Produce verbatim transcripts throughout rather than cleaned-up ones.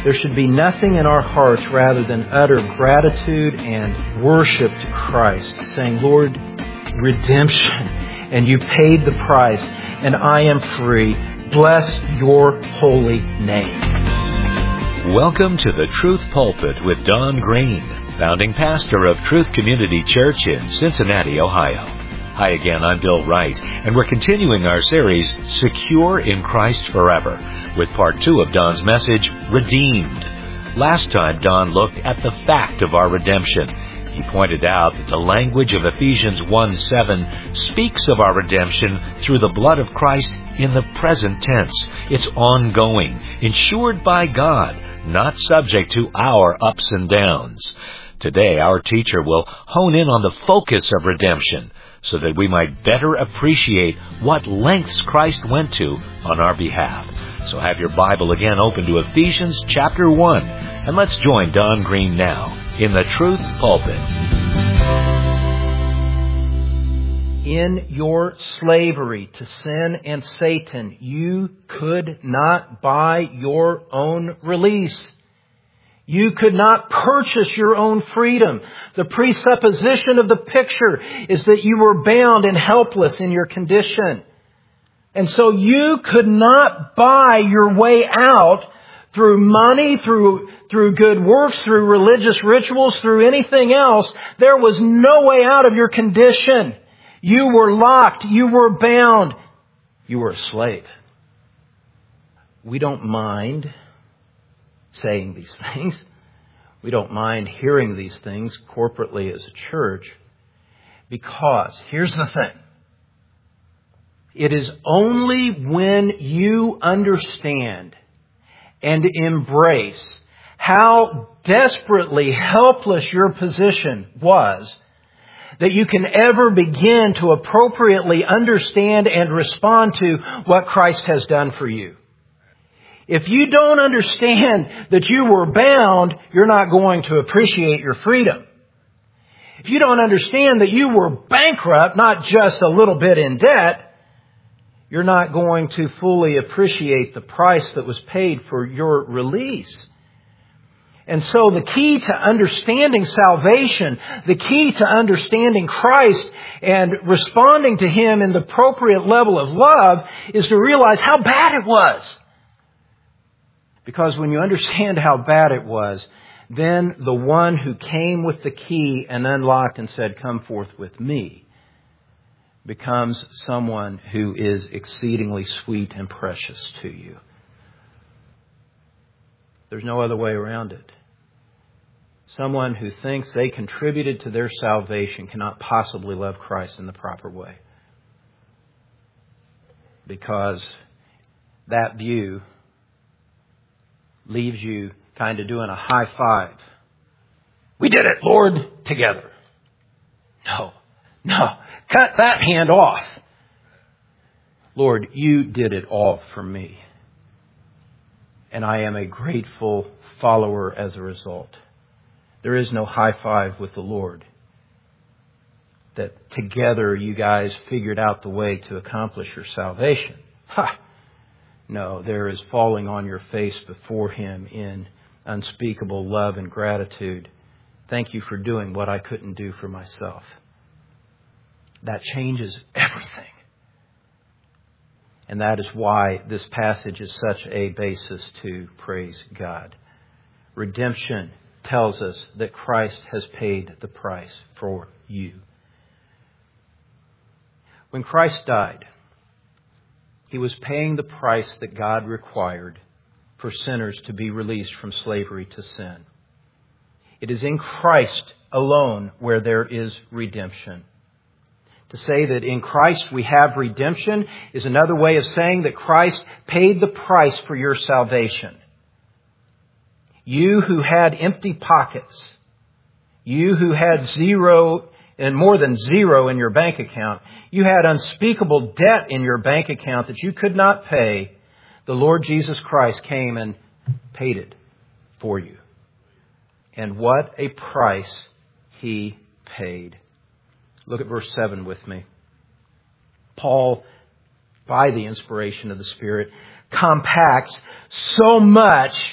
there should be nothing in our hearts rather than utter gratitude and worship to Christ, saying, Lord, redemption, and you paid the price, and I am free. Bless your holy name. Welcome to the Truth Pulpit with Don Green, founding pastor of Truth Community Church in Cincinnati, Ohio. Hi again, I'm Bill Wright, and we're continuing our series, Secure in Christ Forever, with part two of Don's message, Redeemed. Last time, Don looked at the fact of our redemption. He pointed out that the language of Ephesians one seven speaks of our redemption through the blood of Christ in the present tense. It's ongoing, ensured by God, not subject to our ups and downs. Today, our teacher will hone in on the focus of redemption, so that we might better appreciate what lengths Christ went to on our behalf. So have your Bible again open to Ephesians chapter one, and let's join Don Green now in the Truth Pulpit. In your slavery to sin and Satan, you could not buy your own release. You could not purchase your own freedom. The presupposition of the picture is that you were bound and helpless in your condition. And so you could not buy your way out through money, through, through good works, through religious rituals, through anything else. There was no way out of your condition. You were locked. You were bound. You were a slave. We don't mind saying these things. We don't mind hearing these things corporately as a church, because here's the thing. It is only when you understand and embrace how desperately helpless your position was that you can ever begin to appropriately understand and respond to what Christ has done for you. If you don't understand that you were bound, you're not going to appreciate your freedom. If you don't understand that you were bankrupt, not just a little bit in debt, you're not going to fully appreciate the price that was paid for your release. And so the key to understanding salvation, the key to understanding Christ and responding to Him in the appropriate level of love is to realize how bad it was. Because when you understand how bad it was, then the one who came with the key and unlocked and said, "Come forth with me," becomes someone who is exceedingly sweet and precious to you. There's no other way around it. Someone who thinks they contributed to their salvation cannot possibly love Christ in the proper way. Because that view leaves you kind of doing a high five. We did it, Lord, together. No, no, cut that hand off. Lord, you did it all for me. And I am a grateful follower as a result. There is no high five with the Lord. That together you guys figured out the way to accomplish your salvation. Ha! No, there is falling on your face before Him in unspeakable love and gratitude. Thank you for doing what I couldn't do for myself. That changes everything. And that is why this passage is such a basis to praise God. Redemption tells us that Christ has paid the price for you. When Christ died, He was paying the price that God required for sinners to be released from slavery to sin. It is in Christ alone where there is redemption. To say that in Christ we have redemption is another way of saying that Christ paid the price for your salvation. You who had empty pockets, you who had zero and more than zero in your bank account, you had unspeakable debt in your bank account that you could not pay, the Lord Jesus Christ came and paid it for you. And what a price He paid. Look at verse seven with me. Paul, by the inspiration of the Spirit, compacts so much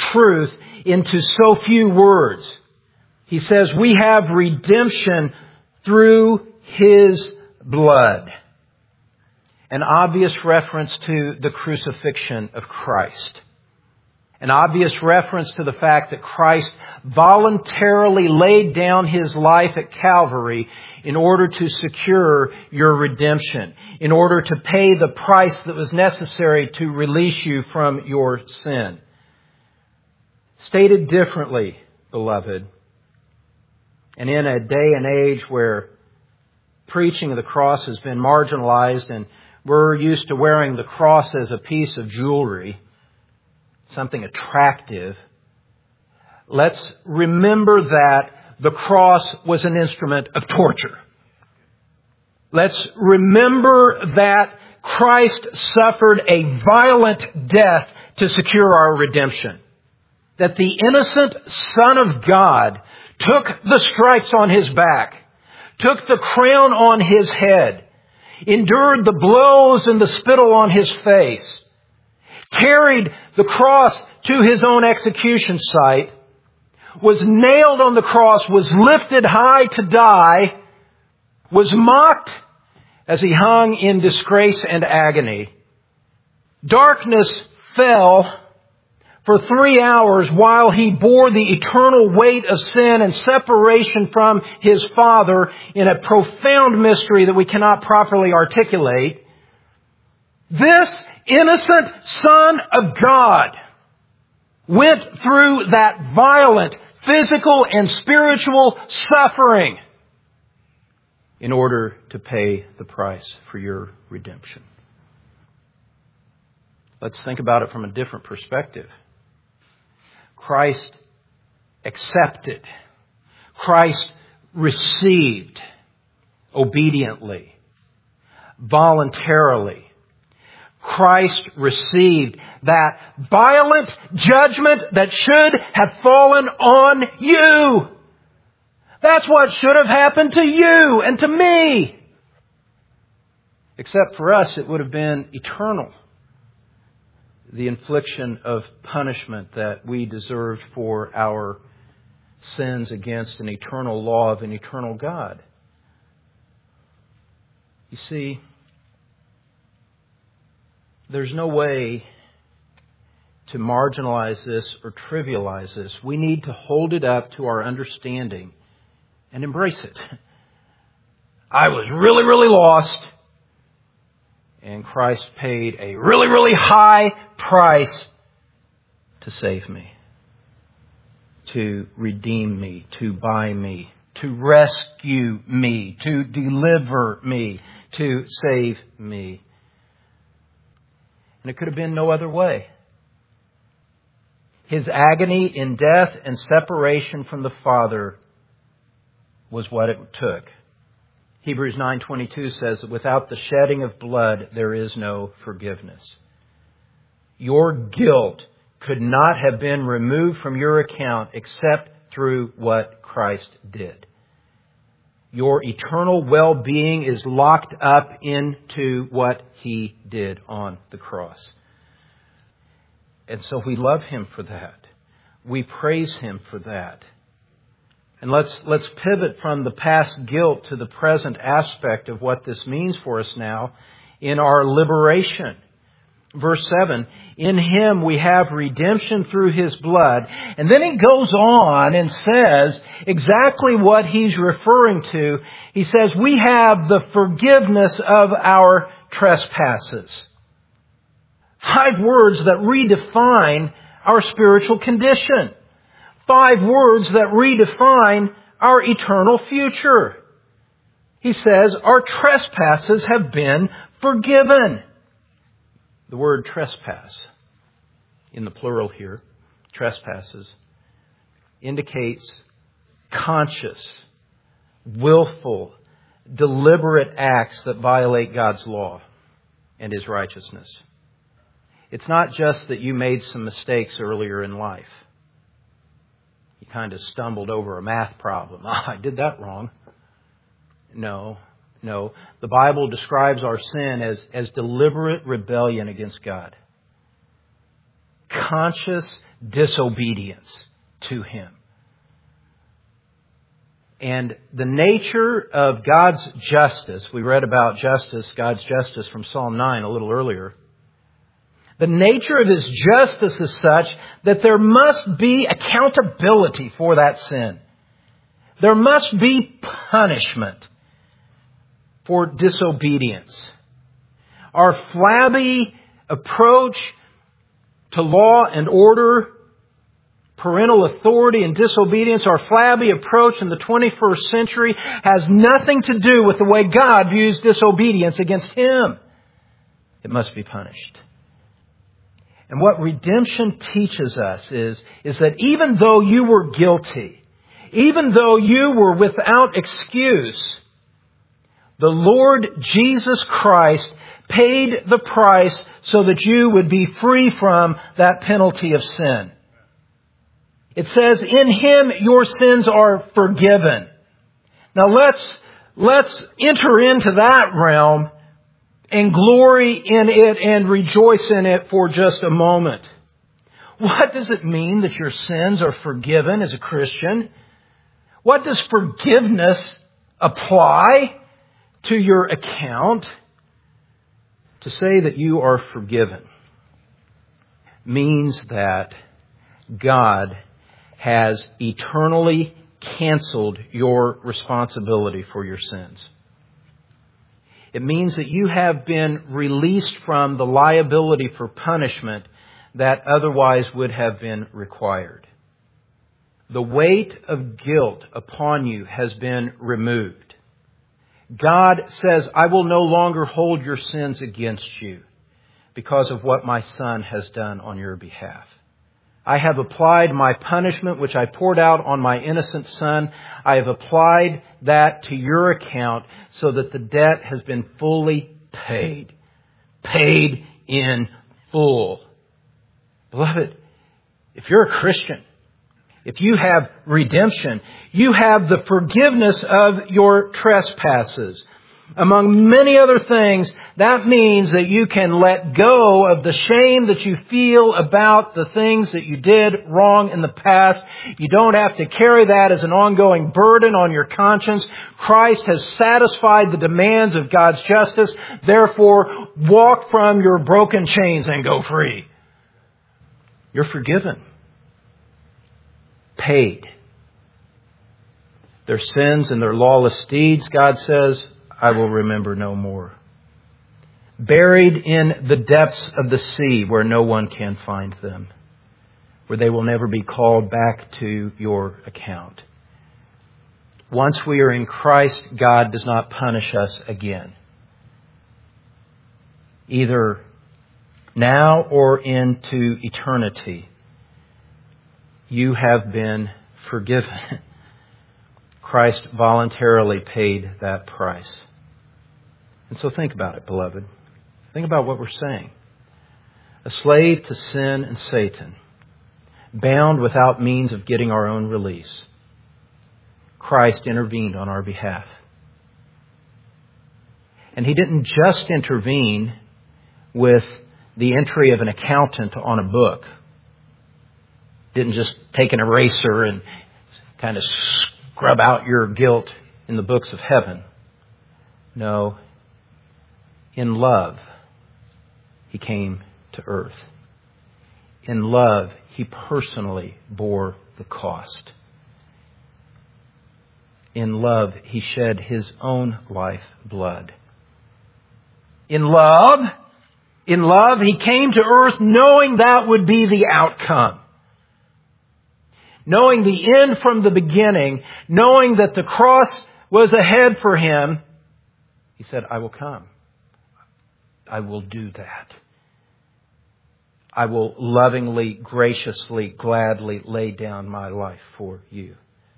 truth into so few words. He says, we have redemption through His blood. An obvious reference to the crucifixion of Christ. An obvious reference to the fact that Christ voluntarily laid down His life at Calvary in order to secure your redemption, in order to pay the price that was necessary to release you from your sin. Stated differently, beloved, and in a day and age where preaching of the cross has been marginalized and we're used to wearing the cross as a piece of jewelry, something attractive, let's remember that the cross was an instrument of torture. Let's remember that Christ suffered a violent death to secure our redemption. That the innocent Son of God took the stripes on His back, took the crown on His head, endured the blows and the spittle on His face, carried the cross to His own execution site, was nailed on the cross, was lifted high to die, was mocked as He hung in disgrace and agony. Darkness fell for three hours while He bore the eternal weight of sin and separation from His Father in a profound mystery that we cannot properly articulate. This innocent Son of God went through that violent physical and spiritual suffering in order to pay the price for your redemption. Let's think about it from a different perspective. Christ accepted. Christ received obediently, voluntarily. Christ received that violent judgment that should have fallen on you. That's what should have happened to you and to me. Except for us, it would have been eternal. The infliction of punishment that we deserved for our sins against an eternal law of an eternal God. You see, there's no way to marginalize this or trivialize this. We need to hold it up to our understanding and embrace it. I was really, really lost, and Christ paid a really, really high price to save me, to redeem me, to buy me, to rescue me, to deliver me, to save me. And it could have been no other way. His agony in death and separation from the Father was what it took. Hebrews nine twenty-two says that without the shedding of blood, there is no forgiveness. Your guilt could not have been removed from your account except through what Christ did. Your eternal well-being is locked up into what He did on the cross. And so we love Him for that. We praise Him for that. And let's let's pivot from the past guilt to the present aspect of what this means for us now in our liberation. Verse seven, in Him we have redemption through His blood. And then he goes on and says exactly what he's referring to. He says, we have the forgiveness of our trespasses. Five words that redefine our spiritual condition. Five words that redefine our eternal future. He says, our trespasses have been forgiven. The word trespass, in the plural here, trespasses, indicates conscious, willful, deliberate acts that violate God's law and His righteousness. It's not just that you made some mistakes earlier in life. You kind of stumbled over a math problem. Oh, I did that wrong. No. No, the Bible describes our sin as, as deliberate rebellion against God. Conscious, disobedience to Him. And the nature of God's justice, we read about justice, God's justice from Psalm nine a little earlier. The nature of His justice is such that there must be accountability for that sin. There must be punishment for disobedience. Our flabby approach to law and order, parental authority and disobedience, our flabby approach in the twenty-first century has nothing to do with the way God views disobedience against Him. It must be punished. And what redemption teaches us is, is that even though you were guilty, even though you were without excuse, the Lord Jesus Christ paid the price so that you would be free from that penalty of sin. It says, in Him your sins are forgiven. Now let's, let's enter into that realm and glory in it and rejoice in it for just a moment. What does it mean that your sins are forgiven as a Christian? What does forgiveness apply to your account? To say that you are forgiven means that God has eternally canceled your responsibility for your sins. It means that you have been released from the liability for punishment that otherwise would have been required. The weight of guilt upon you has been removed. God says, I will no longer hold your sins against you because of what my Son has done on your behalf. I have applied my punishment, which I poured out on my innocent son. I have applied that to your account so that the debt has been fully paid. Paid in full. Beloved, if you're a Christian, if you have redemption, you have the forgiveness of your trespasses. Among many other things, that means that you can let go of the shame that you feel about the things that you did wrong in the past. You don't have to carry that as an ongoing burden on your conscience. Christ has satisfied the demands of God's justice. Therefore, walk from your broken chains and go free. You're forgiven. Paid. Their sins and their lawless deeds, God says, I will remember no more. Buried in the depths of the sea where no one can find them. Where they will never be called back to your account. Once we are in Christ, God does not punish us again. Either now or into eternity. You have been forgiven. Christ voluntarily paid that price. And so think about it, beloved. Think about what we're saying. A slave to sin and Satan, bound without means of getting our own release. Christ intervened on our behalf. And He didn't just intervene with the entry of an accountant on a book. Didn't just take an eraser and kind of scrub out your guilt in the books of heaven. No. In love, He came to earth. In love, He personally bore the cost. In love, He shed His own life blood. In love, in love, He came to earth knowing that would be the outcome. Knowing the end from the beginning, knowing that the cross was ahead for Him, He said, I will come. I will do that. I will lovingly, graciously, gladly lay down my life for you.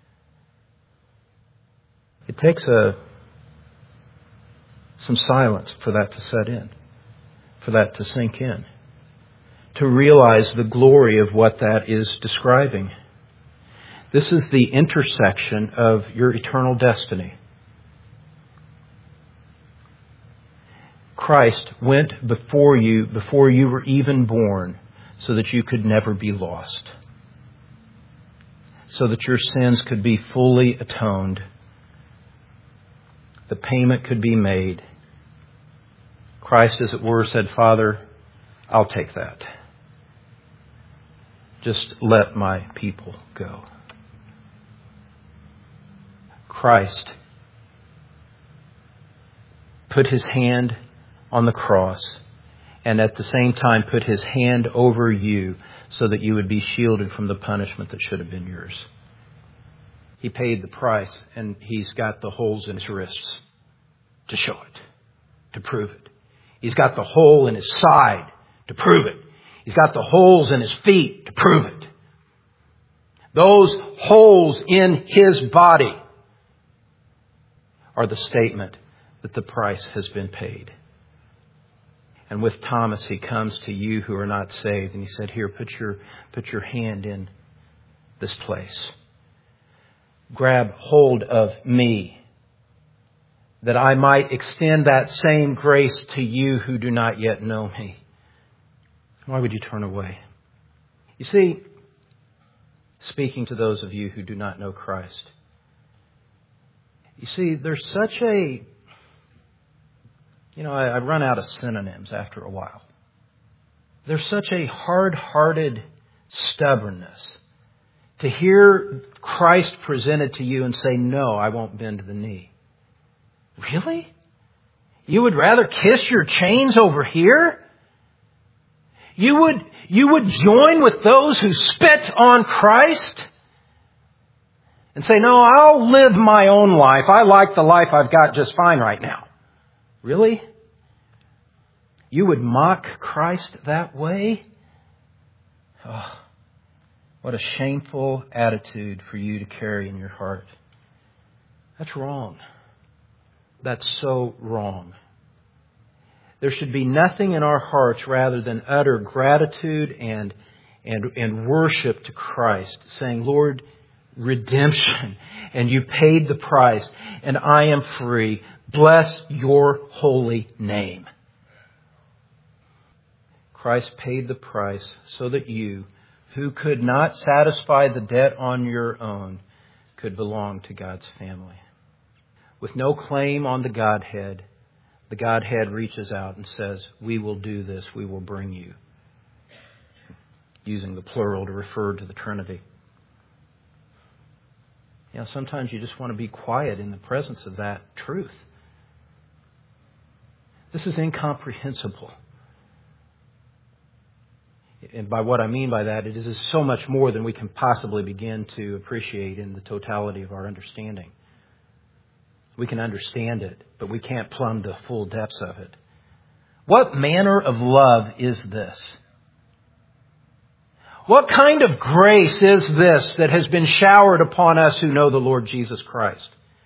It takes a some silence for that to set in, for that to sink in, to realize the glory of what that is describing. This is the intersection of your eternal destiny. Christ went before you, before you were even born, so that you could never be lost, so that your sins could be fully atoned, the payment could be made. Christ, as it were, said, Father, I'll take that. Just let my people go. Christ put his hand on the cross and at the same time put his hand over you so that you would be shielded from the punishment that should have been yours. He paid the price, and he's got the holes in his wrists to show it, to prove it. He's got the hole in his side to prove it. He's got the holes in his feet to prove it. Those holes in his body are the statement that the price has been paid. And with Thomas, he comes to you who are not saved, and he said, here, put your, put your hand in this place. Grab hold of me, that I might extend that same grace to you who do not yet know me. Why would you turn away? You see, speaking to those of you who do not know Christ, you see, there's such a, you know, I, I run out of synonyms after a while. There's such a hard-hearted stubbornness to hear Christ presented to you and say, no, I won't bend the knee. Really? You would rather kiss your chains over here? You would, you would join with those who spit on Christ and say, no, I'll live my own life. I like the life I've got just fine right now. Really? You would mock Christ that way? Oh, what a shameful attitude for you to carry in your heart. That's wrong. That's so wrong. There should be nothing in our hearts rather than utter gratitude and, and, and worship to Christ, saying, Lord, redemption, and you paid the price, and I am free. Bless your holy name. Christ paid the price so that you, who could not satisfy the debt on your own, could belong to God's family. With no claim on the Godhead, the Godhead reaches out and says, we will do this, we will bring you. Using the plural to refer to the Trinity. You know, sometimes you just want to be quiet in the presence of that truth. This is incomprehensible. And by what I mean by that, it is so much more than we can possibly begin to appreciate in the totality of our understanding. We can understand it, but we can't plumb the full depths of it. What manner of love is this? What kind of grace is this that has been showered upon us who know the Lord Jesus Christ?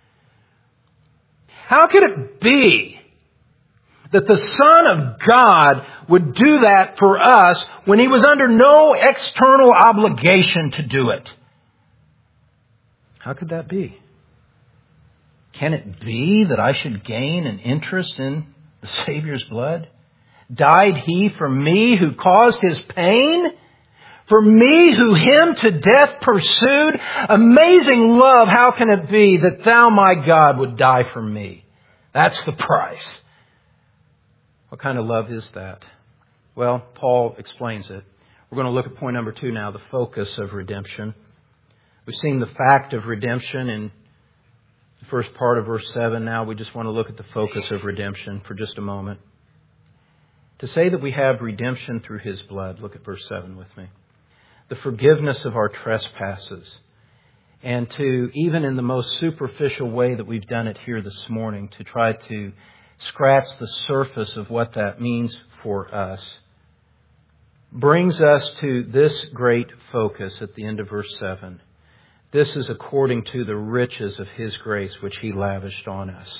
How could it be that the Son of God would do that for us when He was under no external obligation to do it? How could that be? Can it be that I should gain an interest in the Savior's blood? Died He for me who caused His pain? For me who Him to death pursued? Amazing love, how can it be that Thou, my God, would die for me? That's the price. What kind of love is that? Well, Paul explains it. We're going to look at point number two now, the focus of redemption. We've seen the fact of redemption in the first part of verse seven. Now we just want to look at the focus of redemption for just a moment. To say that we have redemption through His blood, look at verse seven with me. The forgiveness of our trespasses. And to, even in the most superficial way that we've done it here this morning, to try to scratch the surface of what that means for us, brings us to this great focus at the end of verse seven. This is according to the riches of His grace which He lavished on us.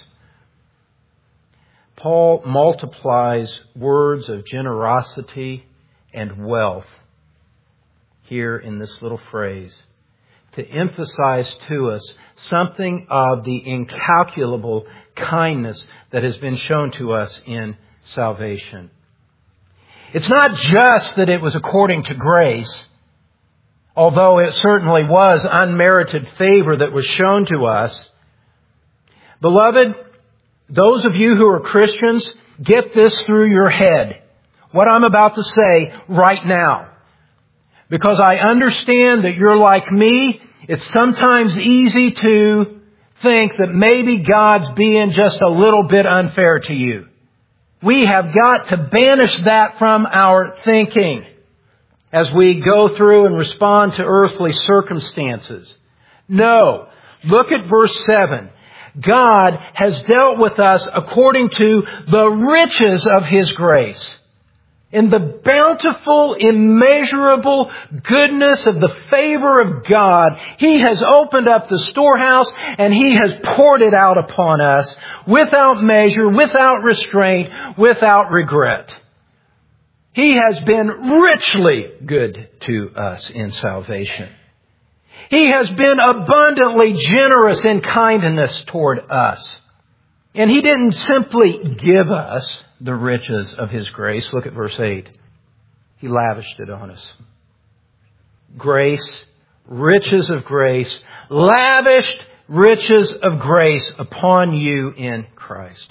Paul multiplies words of generosity and wealth here in this little phrase to emphasize to us something of the incalculable kindness that has been shown to us in salvation. It's not just that it was according to grace, although it certainly was unmerited favor that was shown to us. Beloved, those of you who are Christians, get this through your head, what I'm about to say right now. Because I understand that you're like me. It's sometimes easy to think that maybe God's being just a little bit unfair to you. We have got to banish that from our thinking as we go through and respond to earthly circumstances. No. Look at verse seven. God has dealt with us according to the riches of His grace. In the bountiful, immeasurable goodness of the favor of God, He has opened up the storehouse and He has poured it out upon us without measure, without restraint, without regret. He has been richly good to us in salvation. He has been abundantly generous in kindness toward us. And He didn't simply give us the riches of His grace. Look at verse eight. He lavished it on us. Grace, riches of grace, lavished riches of grace upon you in Christ.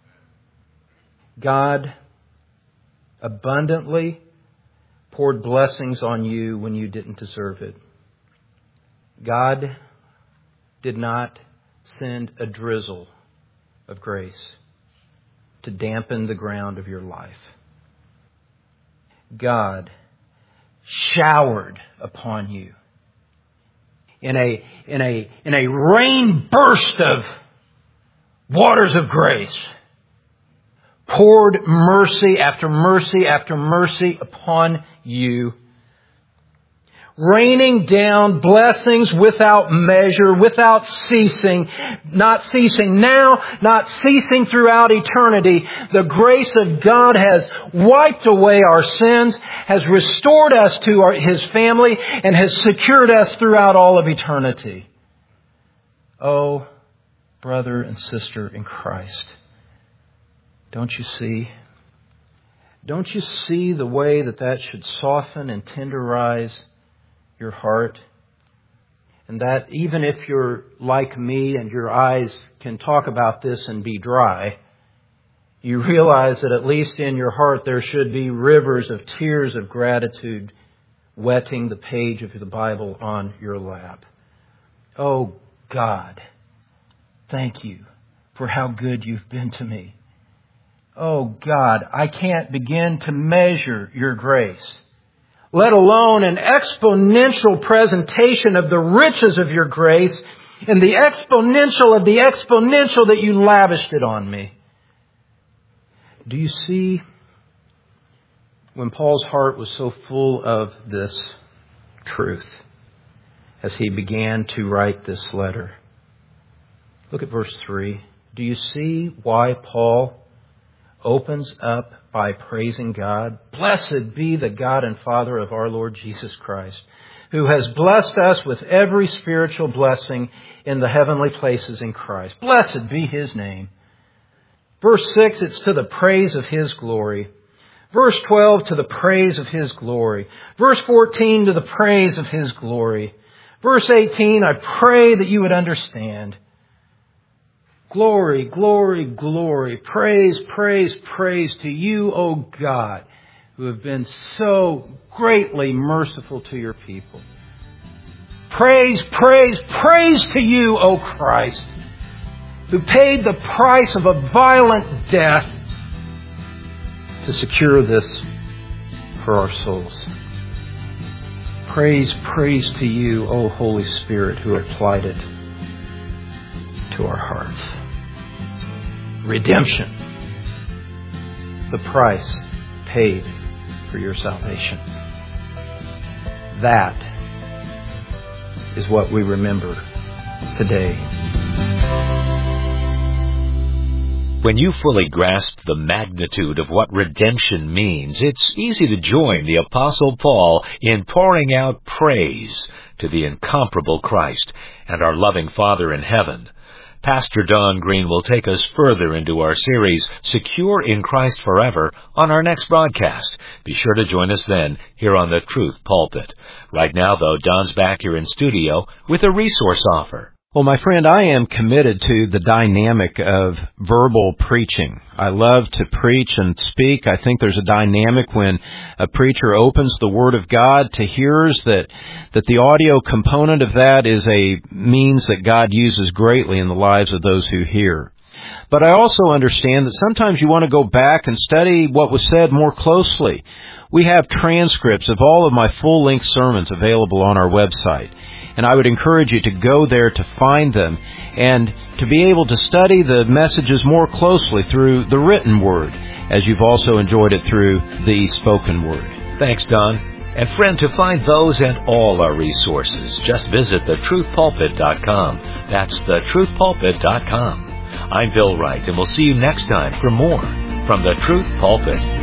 God abundantly poured blessings on you when you didn't deserve it. God did not send a drizzle of grace to dampen the ground of your life. God showered upon you in a, in a, in a rain burst of waters of grace. Poured mercy after mercy after mercy upon you. Raining down blessings without measure, without ceasing, not ceasing now, not ceasing throughout eternity. The grace of God has wiped away our sins, has restored us to our, His family, and has secured us throughout all of eternity. Oh, brother and sister in Christ, don't you see? Don't you see the way that that should soften and tenderize your heart? And that even if you're like me and your eyes can talk about this and be dry, you realize that at least in your heart there should be rivers of tears of gratitude wetting the page of the Bible on your lap. Oh God, thank you for how good you've been to me. Oh God, I can't begin to measure your grace, let alone an exponential presentation of the riches of your grace and the exponential of the exponential that you lavished it on me. Do you see when Paul's heart was so full of this truth as he began to write this letter? Look at verse three. Do you see why Paul opens up by praising God? Blessed be the God and Father of our Lord Jesus Christ, who has blessed us with every spiritual blessing in the heavenly places in Christ. Blessed be His name. Verse six, it's to the praise of His glory. Verse twelve, to the praise of His glory. Verse fourteen, to the praise of His glory. Verse eighteen, I pray that you would understand. Glory, glory, glory. Praise, praise, praise to you, O God, who have been so greatly merciful to your people. Praise, praise, praise to you, O Christ, who paid the price of a violent death to secure this for our souls. Praise, praise to you, O Holy Spirit, who applied it to our hearts. Redemption. The price paid for your salvation. That is what we remember today. When you fully grasp the magnitude of what redemption means, it's easy to join the Apostle Paul in pouring out praise to the incomparable Christ and our loving Father in heaven. Pastor Don Green will take us further into our series, Secure in Christ Forever, on our next broadcast. Be sure to join us then here on the Truth Pulpit. Right now, though, Don's back here in studio with a resource offer. Well, my friend, I am committed to the dynamic of verbal preaching. I love to preach and speak. I think there's a dynamic when a preacher opens the Word of God to hearers that, that the audio component of that is a means that God uses greatly in the lives of those who hear. But I also understand that sometimes you want to go back and study what was said more closely. We have transcripts of all of my full-length sermons available on our website. And I would encourage you to go there to find them and to be able to study the messages more closely through the written word, as you've also enjoyed it through the spoken word. Thanks, Don. And friend, to find those and all our resources, just visit the truth pulpit dot com. That's the truth pulpit dot com. I'm Bill Wright, and we'll see you next time for more from the Truth Pulpit.